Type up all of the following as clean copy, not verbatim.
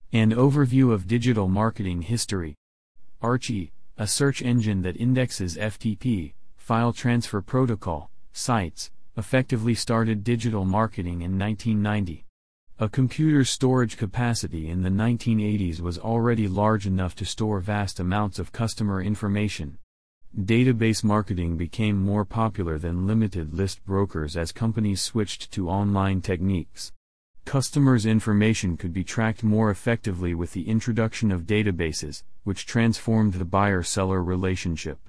An overview of digital marketing history. Archie, a search engine that indexes FTP, file transfer protocol, sites, effectively started digital marketing in 1990. A computer's storage capacity in the 1980s was already large enough to store vast amounts of customer information. Database marketing became more popular than limited list brokers as companies switched to online techniques. Customers' information could be tracked more effectively with the introduction of databases, which transformed the buyer-seller relationship.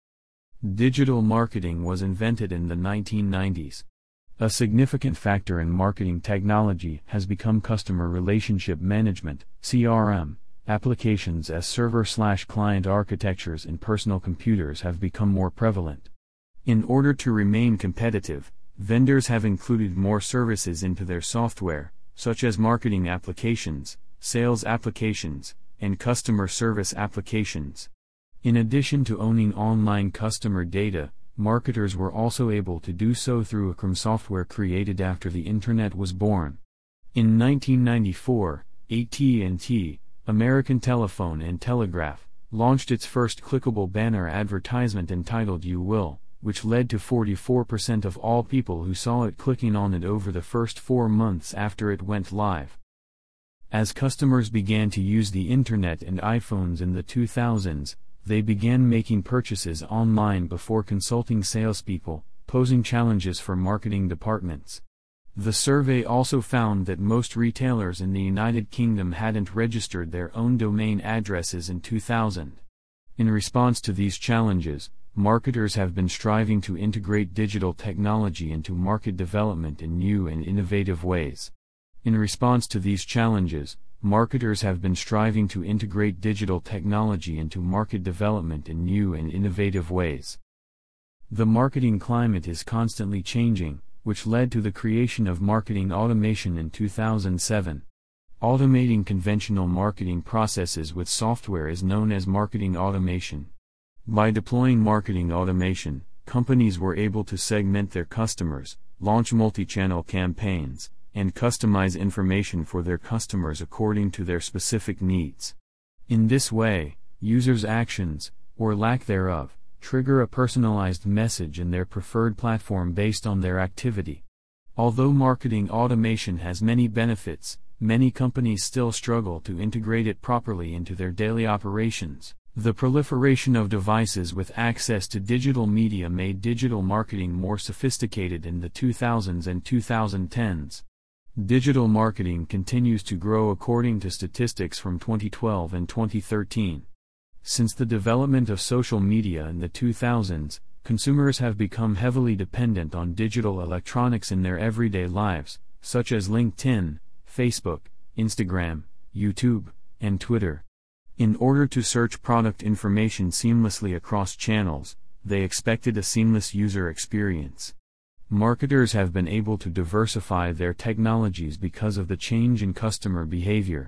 Digital marketing was invented in the 1990s. A significant factor in marketing technology has become customer relationship management, CRM. Applications as server/client architectures in personal computers have become more prevalent. In order to remain competitive, vendors have included more services into their software, such as marketing applications, sales applications, and customer service applications. In addition to owning online customer data, marketers were also able to do so through ACRM software created after the Internet was born. In 1994, AT&T, American Telephone and Telegraph, launched its first clickable banner advertisement entitled You Will, which led to 44% of all people who saw it clicking on it over the first 4 months after it went live. As customers began to use the Internet and iPhones in the 2000s, they began making purchases online before consulting salespeople, posing challenges for marketing departments. The survey also found that most retailers in the United Kingdom hadn't registered their own domain addresses in 2000. In response to these challenges, marketers have been striving to integrate digital technology into market development in new and innovative ways. In response to these challenges, marketers have been striving to integrate digital technology into market development in new and innovative ways. The marketing climate is constantly changing, which led to the creation of marketing automation in 2007. Automating conventional marketing processes with software is known as marketing automation. By deploying marketing automation, companies were able to segment their customers, launch multi-channel campaigns, and customize information for their customers according to their specific needs. In this way, users' actions, or lack thereof, trigger a personalized message in their preferred platform based on their activity. Although marketing automation has many benefits, many companies still struggle to integrate it properly into their daily operations. The proliferation of devices with access to digital media made digital marketing more sophisticated in the 2000s and 2010s. Digital marketing continues to grow according to statistics from 2012 and 2013. Since the development of social media in the 2000s, consumers have become heavily dependent on digital electronics in their everyday lives, such as LinkedIn, Facebook, Instagram, YouTube, and Twitter. In order to search product information seamlessly across channels, they expected a seamless user experience. Marketers have been able to diversify their technologies because of the change in customer behavior.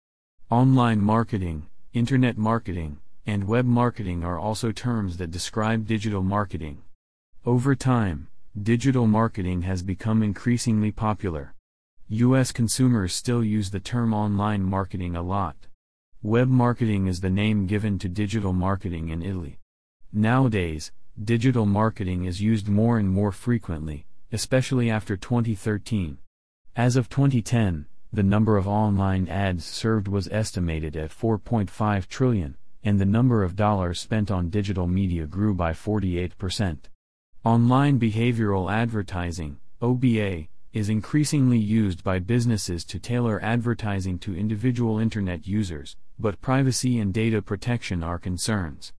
Online marketing, internet marketing, and web marketing are also terms that describe digital marketing. Over time, digital marketing has become increasingly popular. U.S. consumers still use the term online marketing a lot. Web marketing is the name given to digital marketing in Italy. Nowadays, digital marketing is used more and more frequently, especially after 2013. As of 2010, the number of online ads served was estimated at 4.5 trillion, and the number of dollars spent on digital media grew by 48%. Online behavioral advertising, OBA, is increasingly used by businesses to tailor advertising to individual internet users, but privacy and data protection are concerns.